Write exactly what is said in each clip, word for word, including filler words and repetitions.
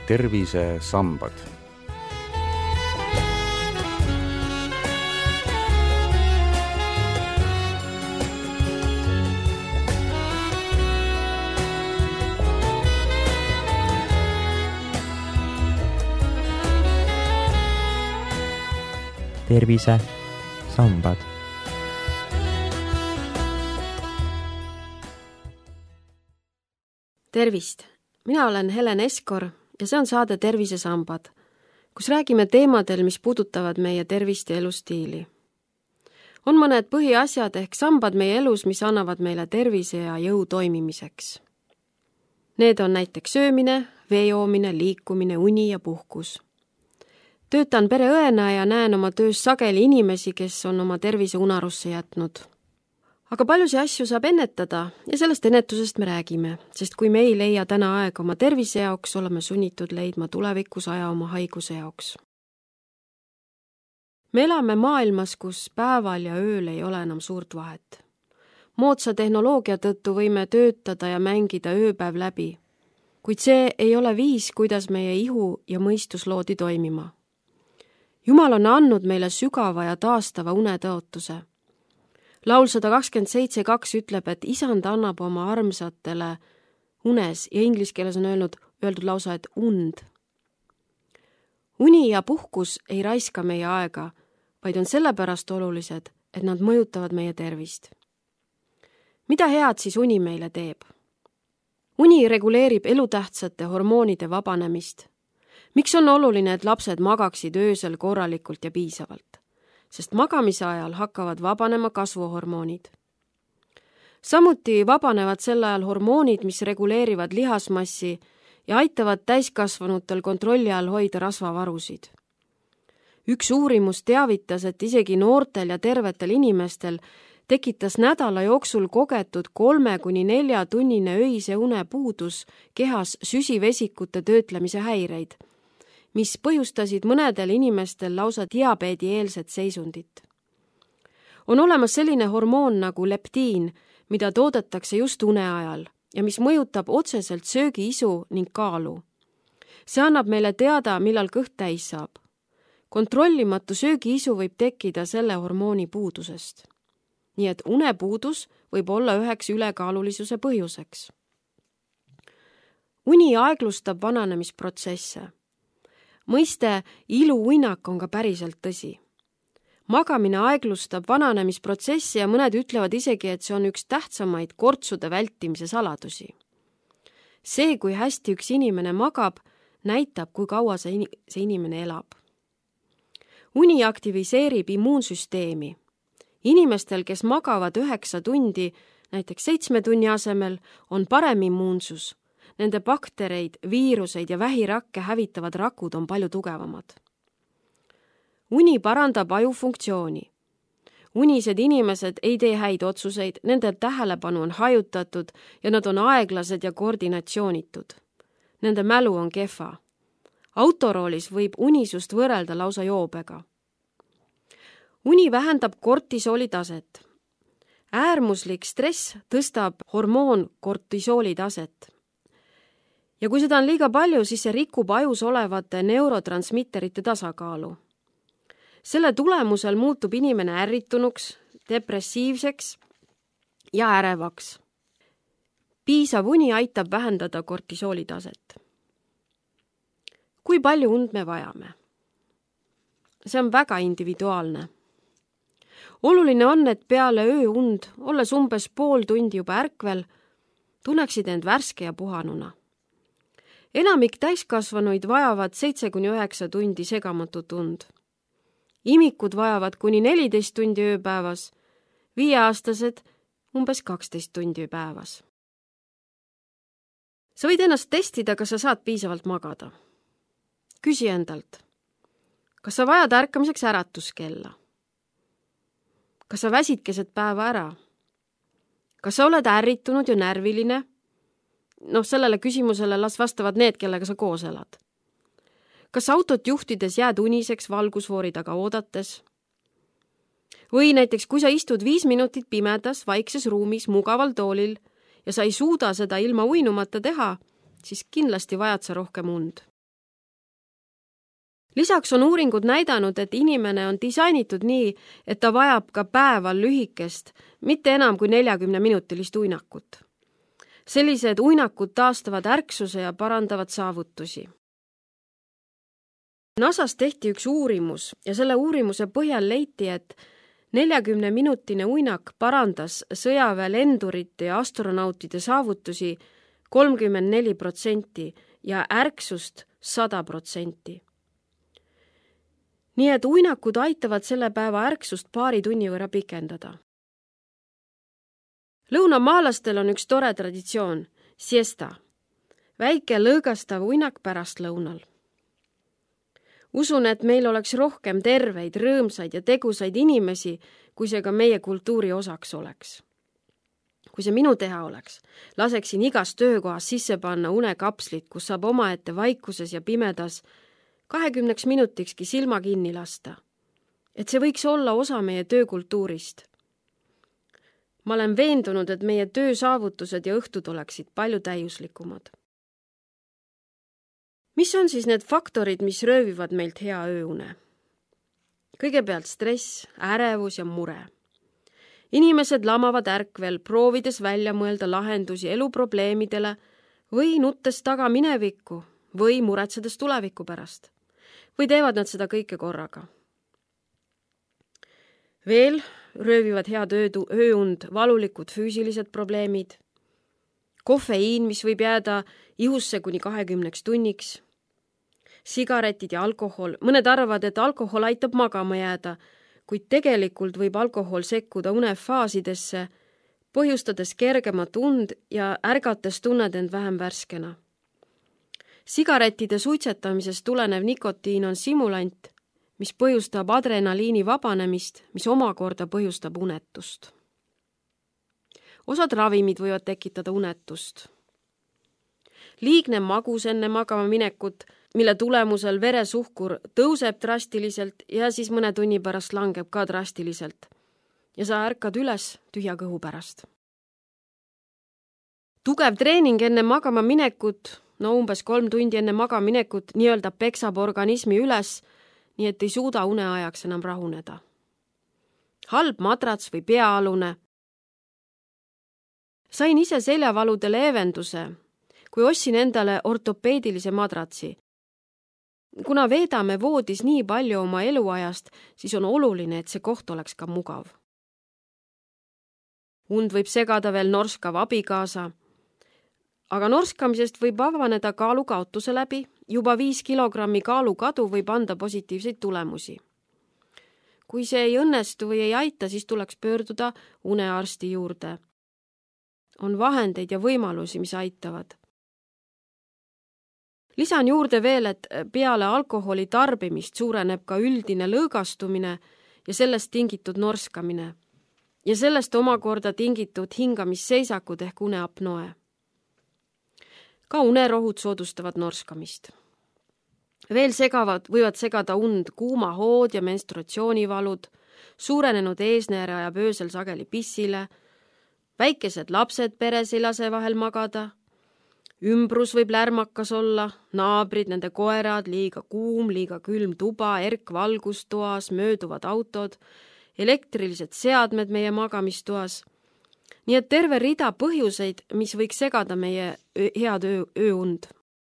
tervisesambad. tervisesambad. Tervist! Mina olen Helen Eskor ja see on saade Tervisesambad, kus räägime teemadel, mis puudutavad meie tervist ja elustiili. On mõned põhiasjad ehk sambad meie elus, mis annavad meile tervise ja jõu toimimiseks. Need on näiteks söömine, vee joomine, liikumine, uni ja puhkus. Töötan pereõena ja näen oma töös sageli inimesi, kes on oma tervise unarusse jätnud. Aga paljusi asju saab ennetada ja sellest ennetusest me räägime, sest kui me ei leia täna aega oma tervise jaoks, oleme sunnitud leidma tulevikus aja oma haiguse jaoks. Me elame maailmas, kus päeval ja ööl ei ole enam suurt vahet. Moodsa tehnoloogia tõttu võime töötada ja mängida ööpäev läbi, kuid see ei ole viis, kuidas meie ihu ja mõistus loodi toimima. Jumal on andnud meile sügava ja taastava unetõotuse. Laul sada kakskümmend seitse kaks ütleb, et isand annab oma armsatele unes ja inglise keeles on öelnud, öeldud lausa, et und. Uni ja puhkus ei raiska meie aega, vaid on sellepärast olulised, et nad mõjutavad meie tervist. Mida head siis uni meile teeb? Uni reguleerib elutähtsate hormoonide vabanemist. Miks on oluline, et lapsed magaksid öösel korralikult ja piisavalt? Sest magamise ajal hakkavad vabanema kasvuhormoonid. Samuti vabanevad sel ajal hormoonid, mis reguleerivad lihasmassi ja aitavad täiskasvanutel kontrolli all hoida rasvavarusid. Üks uurimus teavitas, et isegi noortel ja tervetel inimestel tekitas nädala jooksul kogetud kolme kuni nelja tunnine öise une puudus kehas süsivesikute töötlemise häireid, mis põhjustasid mõnedel inimestel lausa diabeedieelset seisundit. On olemas selline hormoon nagu leptiin, mida toodetakse just une ajal ja mis mõjutab otseselt söögiisu ning kaalu. See annab meile teada, millal kõht täis saab. Kontrollimatu söögiisu võib tekkida selle hormooni puudusest. Nii et unepuudus võib olla üheks ülekaalulisuse põhjuseks. Uni aeglustab vananemisprotsesse. Mõiste iluuinak on ka päriselt tõsi. Magamine aeglustab vananemisprotsessi ja mõned ütlevad isegi, et see on üks tähtsamaid kortsude vältimise saladusi. See, kui hästi üks inimene magab, näitab, kui kaua see inimene elab. Uni aktiviseerib immuunsüsteemi. Inimestel, kes magavad üheksa tundi, näiteks seitsme tunni asemel, on parem immuunsus. Nende baktereid, viiruseid ja vähirakke hävitavad rakud on palju tugevamad. Uni parandab aju funktsiooni. Unised inimesed ei tee häid otsuseid, nende tähelepanu on hajutatud ja nad on aeglased ja koordinatsioonitud. Nende mälu on kehva. Autoroolis võib unisust võrrelda lausa joobega. Uni vähendab kortisooli taset. Äärmuslik stress tõstab hormoon kortisooli taset. Ja kui seda on liiga palju, siis see rikub ajus olevate neurotransmitterite tasakaalu. Selle tulemusel muutub inimene ärritunuks, depressiivseks ja ärevaks. Piisav uni aitab vähendada kortisooli taset. Kui palju und me vajame? See on väga individuaalne. Oluline on, et peale ööund, olles umbes pool tundi juba ärkvel, tunneksid end värske ja puhanuna. Enamik täiskasvanuid vajavad seitse kuni üheksa tundi segamatut und. Imikud vajavad kuni neliteist tundi ööpäevas, viieaastased umbes kaksteist tundi päevas. Sa võid ennast testida, kas sa saad piisavalt magada. Küsi endalt, kas sa vajad ärkamiseks äratuskella? Kas sa väsid keset päeva ära? Kas sa oled ärritunud ja närviline? Noh, sellele küsimusele las vastavad need, kellega sa koos elad. Kas autot juhtides jääd uniseks valgusfoori taga oodates? Või näiteks, kui sa istud viis minutit pimedas, vaikses ruumis, mugaval toolil ja sa ei suuda seda ilma uinumata teha, siis kindlasti vajad sa rohkem und. Lisaks on uuringud näidanud, et inimene on disainitud nii, et ta vajab ka päeval lühikest, mitte enam kui neljakümne minutilist uinakut. Sellised uinakud taastavad ärksuse ja parandavad saavutusi. NASAs tehti üks uurimus ja selle uurimuse põhjal leiti, et neljakümne minutine uinak parandas sõjaväe lendurite ja astronautide saavutusi kolmkümmend neli protsenti ja ärksust sada protsenti. Nii et uinakud aitavad selle päeva ärksust paari tunni võrra pikendada. Lõunamaalastel on üks tore traditsioon, siesta, väike lõõgastav uinak pärast lõunal. Usun, et meil oleks rohkem terveid, rõõmsaid ja tegusaid inimesi, kui see ka meie kultuuri osaks oleks. Kui see minu teha oleks, laseksin igas töökohas sisse panna unekapslit, kus saab omaette vaikuses ja pimedas kahekümneks minutikski silma kinni lasta. Et see võiks olla osa meie töökultuurist. Ma olen veendunud, et meie töösaavutused ja õhtud oleksid palju täiuslikumad. Mis on siis need faktorid, mis röövivad meilt hea ööune? Kõigepealt stress, ärevus ja mure. Inimesed lamavad ärkvel, proovides välja mõelda lahendusi eluprobleemidele või nuttes taga minevikku või muretsedes tuleviku pärast. Või teevad nad seda kõike korraga. Veel röövivad head ööund valulikud füüsilised probleemid, kofeiin, mis võib jääda ihusse kuni kahekümneks tunniks, sigaretid ja alkohol. Mõned arvavad, et alkohol aitab magama jääda, kuid tegelikult võib alkohol sekkuda unefaasidesse, põhjustades kergemat und ja ärgates tunned end vähem värskena. Sigarettide suitsetamisest tulenev nikotiin on simulant, mis põhjustab adrenaliini vabanemist, mis omakorda põhjustab unetust. Osad ravimid võivad tekitada unetust. Liigne magus enne magama minekut, mille tulemusel veresuhkur tõuseb drastiliselt ja siis mõne tunni pärast langeb ka drastiliselt. Ja sa ärkad üles tühja kõhu pärast. Tugev treening enne magama minekut, no umbes kolm tundi enne magama minekut, nii-öelda peksab organismi üles, nii et ei suuda uneajaks enam rahuneda. Halb madrats või peaalune. Sain ise seljavalude leevenduse, kui ostsin endale ortopeedilise madratsi. Kuna veedame voodis nii palju oma eluajast, siis on oluline, et see koht oleks ka mugav. Und võib segada veel norskav abikaasa, aga norskamisest võib avaneda kaalukaotuse läbi, juba viis kilogrammi kaalukadu võib anda positiivseid tulemusi. Kui see ei õnnestu või ei aita, siis tuleks pöörduda unearsti juurde. On vahendeid ja võimalusi, mis aitavad. Lisan juurde veel, et peale alkoholi tarbimist suureneb ka üldine lõõgastumine ja sellest tingitud norskamine ja sellest omakorda tingitud hingamisseisakud ehk uneapnoe. Ka unerohud soodustavad norskamist. Veel segavad, võivad segada und kuumahood ja menstruatsioonivalud, suurenenud eesnääre ajab öösel sageli pissile, väikesed lapsed peres ei lase vahel magada, ümbrus võib lärmakas olla, naabrid, nende koerad, liiga kuum, liiga külm tuba, erk valgustoas, mööduvad autod, elektrilised seadmed meie magamistoas. Nii et terve rida põhjuseid, mis võiks segada meie head öö, ööund.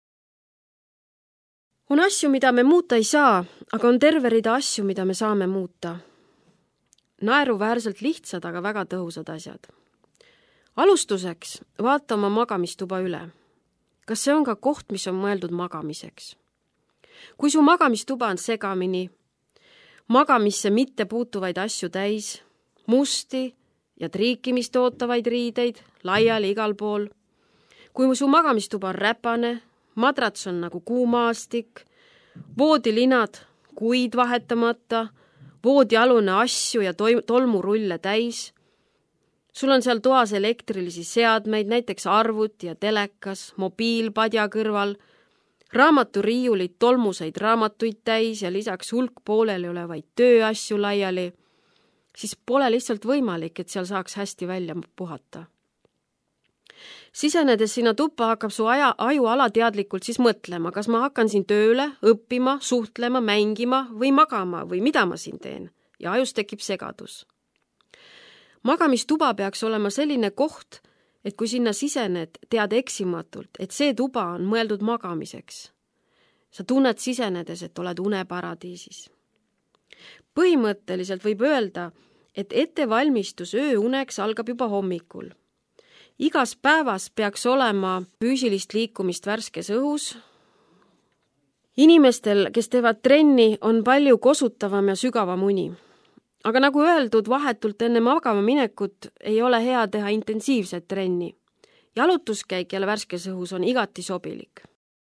On asju, mida me muuta ei saa, aga on terve rida asju, mida me saame muuta. Naeruväärselt lihtsad, aga väga tõhusad asjad. Alustuseks vaata oma magamistuba üle. Kas see on ka koht, mis on mõeldud magamiseks? Kui su magamistuba on segamini, magamisse mitte puutuvaid asju täis, musti ja triikimist ootavaid riideid, laiali igal pool, kui su magamistuba on räpane, madrats on nagu kuumaastik, voodilinad kuid vahetamata, voodialune asju ja tolmurulle täis, sul on seal toas elektrilisi seadmeid, näiteks arvuti ja telekas, mobiilpadja kõrval, raamaturiiulid tolmuseid raamatuid täis ja lisaks hulk pooleli olevaid tööasju laiali, siis pole lihtsalt võimalik, et seal saaks hästi välja puhata. Sisenedes sinna tuppa hakkab su aja, aju alateadlikult siis mõtlema, kas ma hakkan siin tööle, õppima, suhtlema, mängima või magama või mida ma siin teen. Ja ajus tekib segadus. Magamistuba peaks olema selline koht, et kui sinna sisened, tead eksimatult, et see tuba on mõeldud magamiseks. Sa tunned sisenedes, et oled uneparadiisis. Põhimõtteliselt võib öelda, et ettevalmistus ööuneks algab juba hommikul. Igas päevas peaks olema füüsilist liikumist värskes õhus. Inimestel, kes teevad trenni, on palju kosutavam ja sügavam uni. Aga nagu öeldud, vahetult enne magama minekut ei ole hea teha intensiivset trenni. Jalutuskäik jälle värskes õhus on igati sobilik.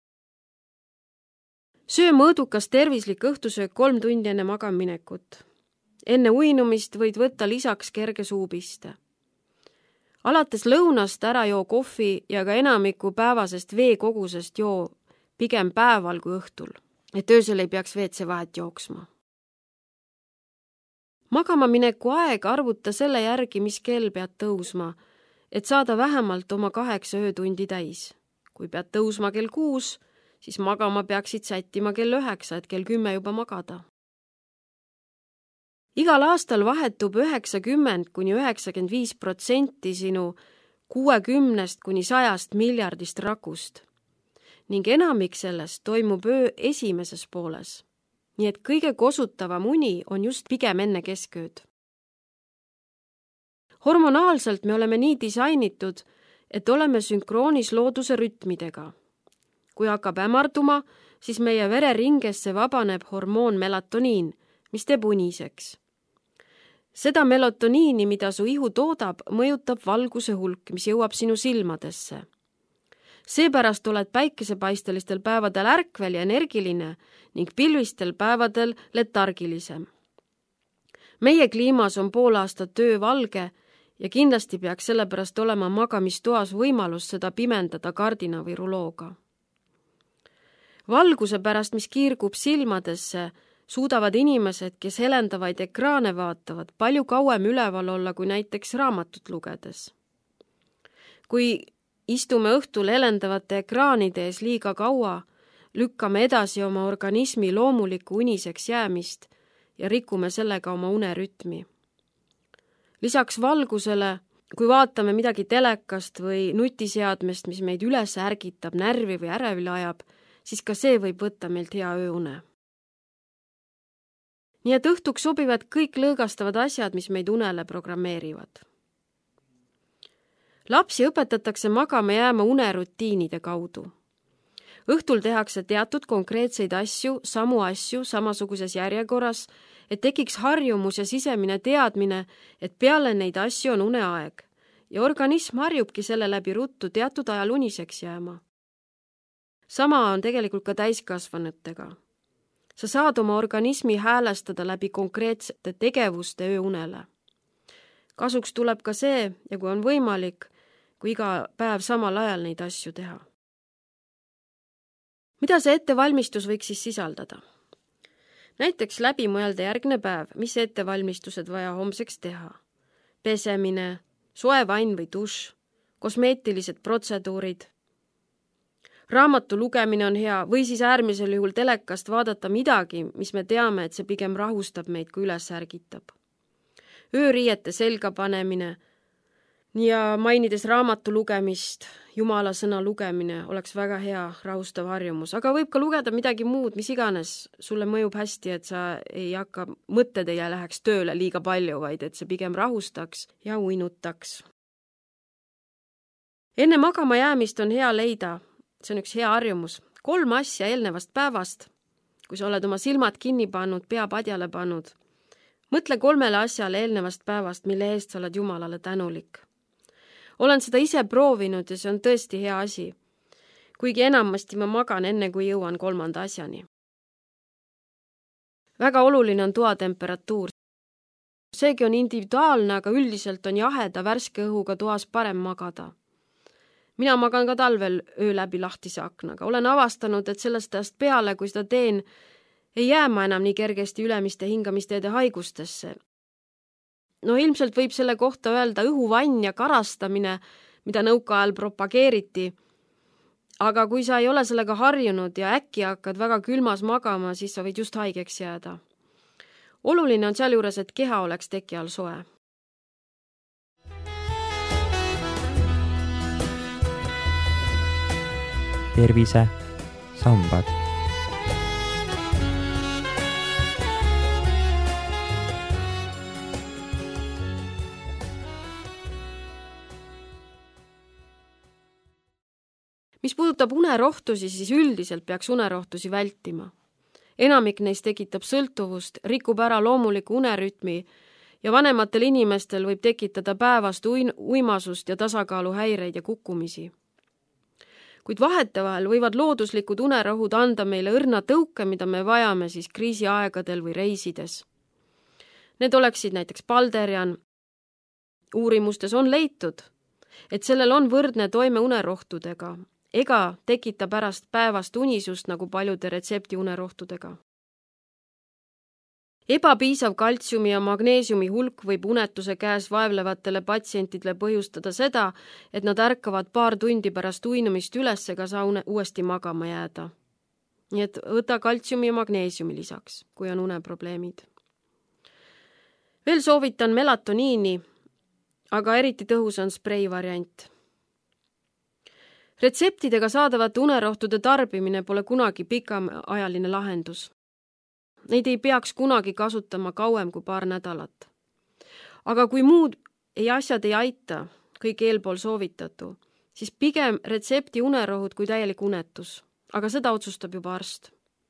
Söö mõõdukas tervislik õhtusöök kolm tundi enne magaminekut. Enne uinumist võid võtta lisaks kerge suupiste. Alates lõunast ära joo kohvi ja ka enamiku päevasest veekogusest joo pigem päeval kui õhtul, et öösel ei peaks veetse vahet jooksma. Magama mineku aeg arvuta selle järgi, mis kell pead tõusma, et saada vähemalt oma kaheksa öötundi täis. Kui pead tõusma kell kuus, siis magama peaksid sättima kell üheksa, et kell kümme juba magada. Igal aastal vahetub üheksakümmend kuni üheksakümmend viis protsenti sinu kuuekümnest kuni sajast miljardist rakust ning enamik sellest toimub öö esimeses pooles. Nii et kõige kosutavam uni on just pigem enne keskööd. Hormonaalselt me oleme nii disainitud, et oleme sünkroonis looduse rütmidega. Kui hakkab ämarduma, siis meie vereringesse vabaneb hormoon melatoniin, mis teeb uniseks. Seda melotoniini, mida su ihu toodab, mõjutab valguse hulk, mis jõuab sinu silmadesse. Seepärast oled päikesepaistelistel päevadel ärkvel ja energiline ning pilvistel päevadel letargilisem. Meie kliimas on pool aastat töö valge ja kindlasti peaks sellepärast olema magamistoas võimalus seda pimendada kardina või rulooga. Valguse pärast, mis kiirgub silmadesse, suudavad inimesed, kes helendavaid ekraane vaatavad, palju kauem üleval olla kui näiteks raamatut lugedes. Kui istume õhtul helendavate ekraanide ees liiga kaua, lükkame edasi oma organismi loomuliku uniseks jäämist ja rikume sellega oma unerütmi. Lisaks valgusele, kui vaatame midagi telekast või nutiseadmest, mis meid üles ärgitab, närvi või ärevile ajab, siis ka see võib võtta meilt hea ööune. Nii et õhtuks sobivad kõik lõõgastavad asjad, mis meid unele programmeerivad. Lapsi õpetatakse magama jääma unerutiinide kaudu. Õhtul tehakse teatud konkreetseid asju, samu asju, samasuguses järjekorras, et tekiks harjumus ja sisemine teadmine, et peale neid asju on uneaeg ja organism harjubki selle läbi ruttu teatud ajal uniseks jääma. Sama on tegelikult ka täiskasvanutega. Sa saad oma organismi häälestada läbi konkreetsete tegevuste ööunele. Kasuks tuleb ka see, ja kui on võimalik, kui iga päev samal ajal neid asju teha. Mida see ettevalmistus võiks siis sisaldada? Näiteks läbi mõelda järgne päev, mis ettevalmistused vaja homseks teha. Pesemine, soe vann või dušš, kosmeetilised protseduurid. Raamatu lugemine on hea või siis äärmisel juhul telekast vaadata midagi, mis me teame, et see pigem rahustab meid, kui üles ärgitab. Ööriiete selga panemine ja mainides raamatu lugemist, Jumala sõna lugemine oleks väga hea rahustav harjumus, aga võib ka lugeda midagi muud, mis iganes sulle mõjub hästi, et sa ei hakka, mõtted ei läheks tööle liiga palju, vaid et see pigem rahustaks ja uinutaks. Enne magama jäämist on hea leida, see on üks hea harjumus, kolm asja eelnevast päevast, kui sa oled oma silmad kinni pannud, pea padjale pannud. Mõtle kolmele asjale eelnevast päevast, mille eest sa oled Jumalale tänulik. Olen seda ise proovinud ja see on tõesti hea asi, kuigi enamasti ma magan enne, kui jõuan kolmanda asjani. Väga oluline on toa temperatuur. Seegi on individuaalne, aga üldiselt on jaheda värske õhuga toas parem magada. Mina magan ka talvel öö läbi lahtise aknaga. Olen avastanud, et sellest ajast peale, kui seda teen, ei jää ma enam nii kergesti ülemiste hingamisteede haigustesse. No ilmselt võib selle kohta öelda õhuvann ja karastamine, mida nõukaajal propageeriti. Aga kui sa ei ole sellega harjunud ja äkki hakkad väga külmas magama, siis sa võid just haigeks jääda. Oluline on sealjuures, et keha oleks teki all soe. tervise sambad. Mis puudutab unerohtusi, siis üldiselt peaks unerohtusi vältima. Enamik neist tekitab sõltuvust, rikub ära loomuliku unerütmi ja vanematel inimestel võib tekitada päevast uimasust ja tasakaaluhäireid ja kukkumisi. Kuid vahetevahel võivad looduslikud unerohud anda meile õrna tõuke, mida me vajame siis kriisiaegadel või reisides. Need oleksid näiteks palderjan. Uurimustes on leitud, et sellel on võrdne toime unerohtudega ega tekita pärast päevast unisust nagu paljude retsepti unerohtudega. Ebapiisav kaltsiumi ja magneesiumi hulk võib unetuse käes vaevlevatele patsientidele põhjustada seda, et nad ärkavad paar tundi pärast uinumist üles ega saa une, uuesti magama jääda. Nii et võta kaltsiumi ja magneesiumi lisaks, kui on uneprobleemid. Veel soovitan melatoniini, aga eriti tõhus on sprei variant. Retseptidega saadavate unerohtude tarbimine pole kunagi pikaajaline lahendus. Neid ei peaks kunagi kasutama kauem kui paar nädalat. Aga kui muud ei asjad ei aita, kõik eelpool soovitatu, siis pigem retsepti unerohud kui täielik unetus, aga seda otsustab juba arst.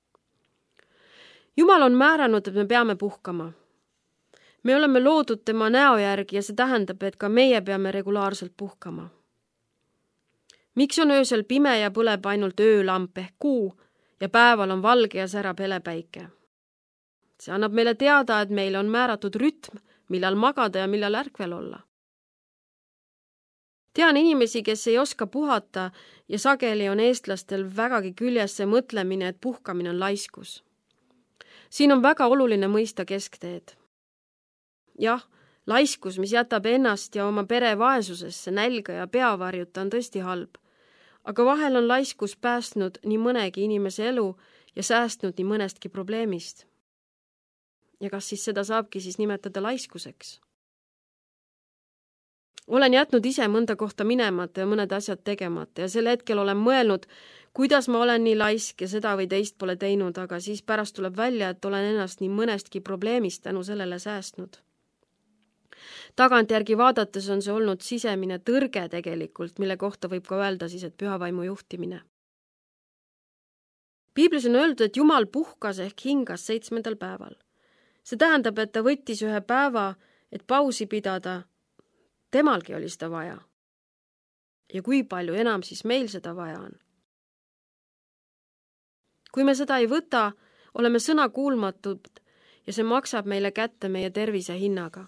Jumal on määranud, et me peame puhkama. Me oleme loodud tema näo järgi ja see tähendab, et ka meie peame regulaarselt puhkama. Miks on öösel pime ja põleb ainult öölamp ehk kuu ja päeval on valge ja särab helepäike? See annab meile teada, et meil on määratud rütm, millal magada ja millal ärkvel olla. Tean inimesi, kes ei oska puhata ja sageli on eestlastel vägagi küljes see mõtlemine, et puhkamine on laiskus. Siin on väga oluline mõista keskteed. Jah, laiskus, mis jätab ennast ja oma pere vaesusesse, nälga ja peavarjuta, on tõesti halb. Aga vahel on laiskus päästnud nii mõnegi inimese elu ja säästnud nii mõnestki probleemist. Ja kas siis seda saabki siis nimetada laiskuseks? Olen jätnud ise mõnda kohta minemata ja mõned asjad tegemata ja sel hetkel olen mõelnud, kuidas ma olen nii laisk ja seda või teist pole teinud, aga siis pärast tuleb välja, et olen ennast nii mõnestki probleemist tänu sellele säästnud. Tagantjärgi vaadates on see olnud sisemine tõrge tegelikult, mille kohta võib ka öelda siis, et pühavaimu juhtimine. Piiblis on öeldud, et Jumal puhkas ehk hingas seitsmendal päeval. See tähendab, et ta võttis ühe päeva, et pausi pidada. Temalgi oli seda vaja. Ja kui palju enam siis meil seda vaja on? Kui me seda ei võta, oleme sõna kuulmatud ja see maksab meile kätte meie tervise hinnaga.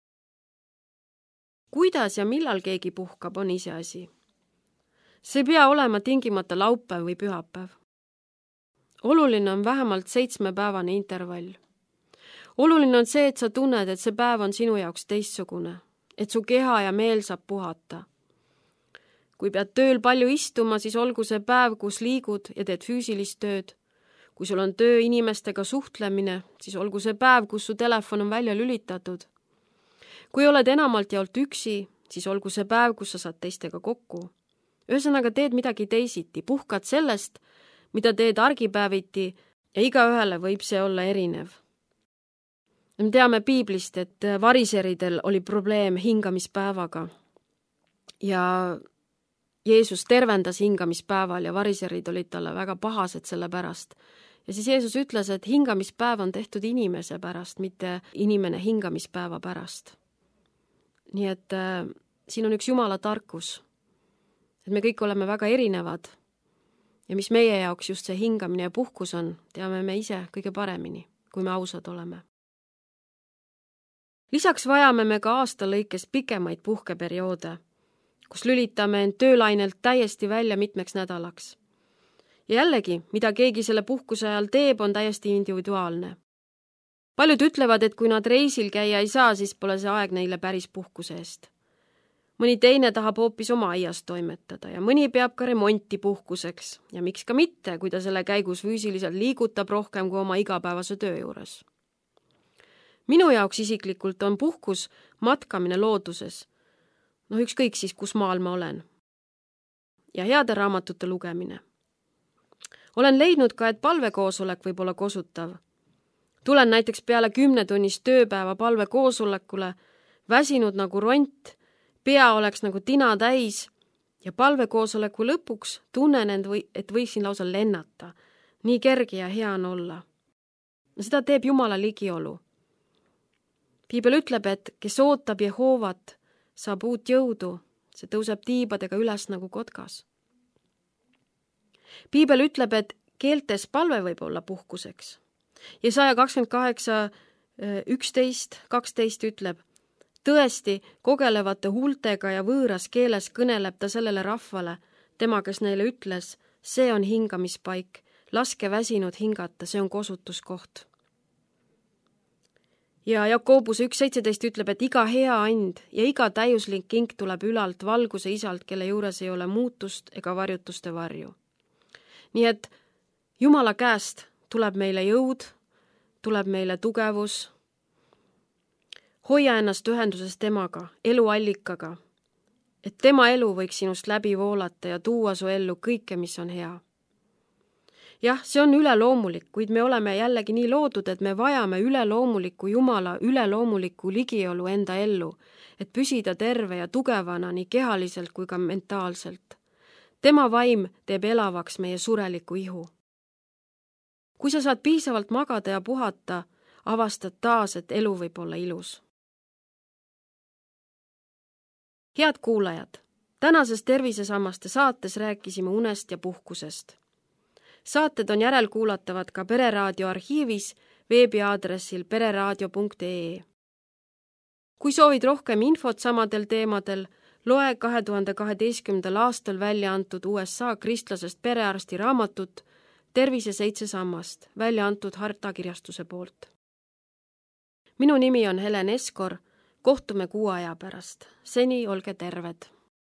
Kuidas ja millal keegi puhkab, on iseasi. See ei pea olema tingimata laupäev või pühapäev. Oluline on vähemalt seitsmepäevane intervall. Oluline on see, et sa tunned, et see päev on sinu jaoks teistsugune, et su keha ja meel saab puhata. Kui pead tööl palju istuma, siis olgu see päev, kus liigud ja teed füüsilist tööd. Kui sul on töö inimestega suhtlemine, siis olgu see päev, kus su telefon on välja lülitatud. Kui oled enamalt jaolt üksi, siis olgu see päev, kus sa saad teistega kokku. Ühesõnaga teed midagi teisiti, puhkad sellest, mida teed argipäeviti ja igaühele võib see olla erinev. Me teame Piiblist, et variseridel oli probleem hingamispäevaga ja Jeesus tervendas hingamispäeval ja variserid olid talle väga pahased selle pärast. Ja siis Jeesus ütles, et hingamispäev on tehtud inimese pärast, mitte inimene hingamispäeva pärast. Nii et äh, siin on üks Jumala tarkus, et me kõik oleme väga erinevad ja mis meie jaoks just see hingamine ja puhkus on, teame me ise kõige paremini, kui me ausad oleme. Lisaks vajame me ka aasta lõikes pikemaid puhkeperioode, kus lülitame end töölainelt täiesti välja mitmeks nädalaks. Ja jällegi, mida keegi selle puhkuse ajal teeb, on täiesti individuaalne. Paljud ütlevad, et kui nad reisil käia ei saa, siis pole see aeg neile päris puhkuse eest. mõni teine tahab hoopis oma aias toimetada ja mõni peab ka remonti puhkuseks ja miks ka mitte, kui ta selle käigus füüsiliselt liigutab rohkem kui oma igapäevase töö juures. Minu jaoks isiklikult on puhkus matkamine looduses, noh ükskõik siis, kus maal ma olen, ja heade raamatute lugemine. Olen leidnud ka, et palvekoosolek võib olla kosutav. Tulen näiteks peale kümnetunnist tööpäeva palvekoosolekule, väsinud nagu ront, pea oleks nagu tina täis ja palvekoosoleku lõpuks tunnen end, et võiksin lausa lennata. Nii kerge ja hea on olla. Seda teeb Jumala ligiolu. Piibel ütleb, et kes ootab Jehoovat, saab uut jõudu, see tõuseb tiibadega üles nagu kotkas. Piibel ütleb, et keeltes palve võib olla puhkuseks. Jesaja kakskümmend kaheksa, üksteist, kaksteist ütleb, tõesti, kogelevate huultega ja võõras keeles kõneleb ta sellele rahvale, tema, kes neile ütles, see on hingamispaik, laske väsinud hingata, see on kosutuskoht. Ja Jakobuse üks seitseteist ütleb, et iga hea and ja iga täiuslik king tuleb ülalt valguse isalt, kelle juures ei ole muutust ega varjutuste varju. Nii et Jumala käest tuleb meile jõud, tuleb meile tugevus. Hoia ennast ühenduses temaga, eluallikaga, et tema elu võiks sinust läbi voolata ja tuua su ellu kõike, mis on hea. Jah, see on üleloomulik, kuid me oleme jällegi nii loodud, et me vajame üleloomuliku Jumala üleloomuliku ligiolu enda ellu, et püsida terve ja tugevana nii kehaliselt kui ka mentaalselt. Tema vaim teeb elavaks meie sureliku ihu. Kui sa saad piisavalt magada ja puhata, avastad taas, et elu võib olla ilus. Head kuulajad, tänases Tervisesammaste saates rääkisime unest ja puhkusest. Saated on järelkuulatavad ka Pereraadio arhiivis veebiaadressil pereraadio punkt ee. Kui soovid rohkem infot samadel teemadel, loe kahe tuhande kaheteistkümnendal aastal välja antud U S A kristlasest perearsti raamatut Tervise seitse sammast, välja antud Harta kirjastuse poolt. Minu nimi on Helen Eskor, kohtume kuu aja pärast. Seni olge terved!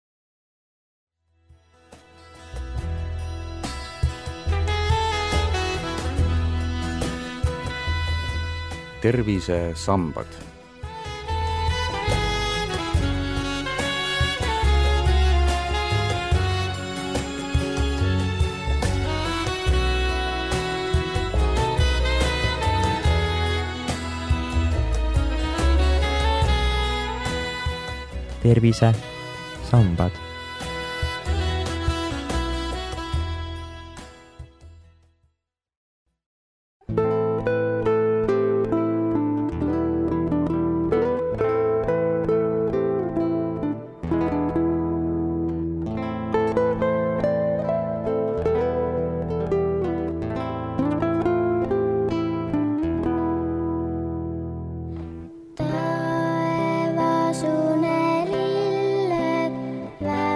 Tervisesambad. Tervisesambad. Taevasune lilled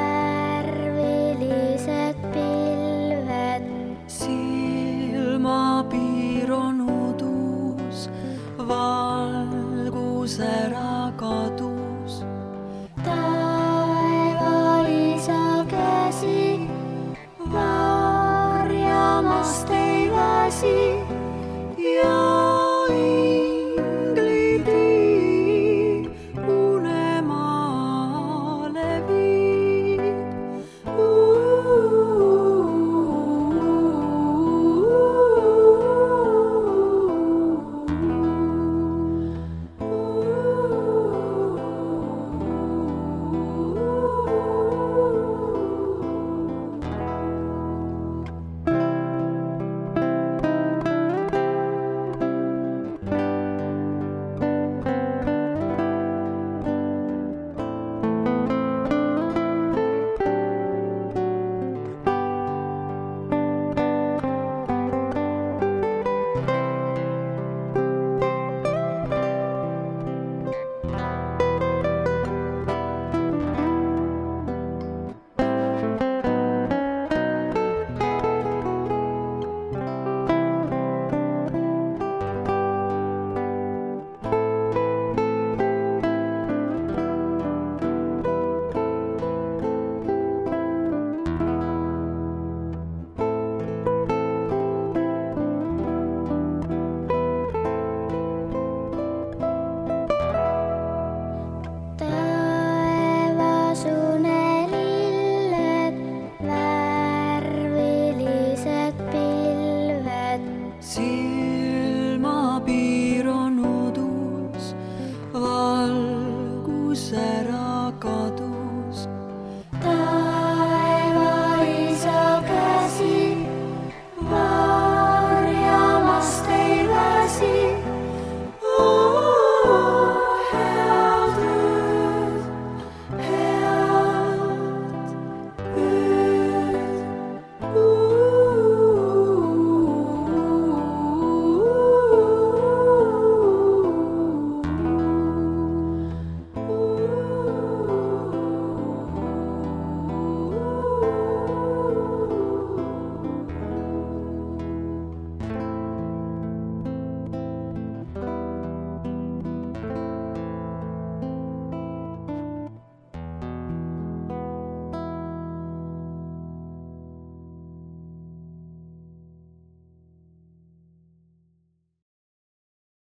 ära.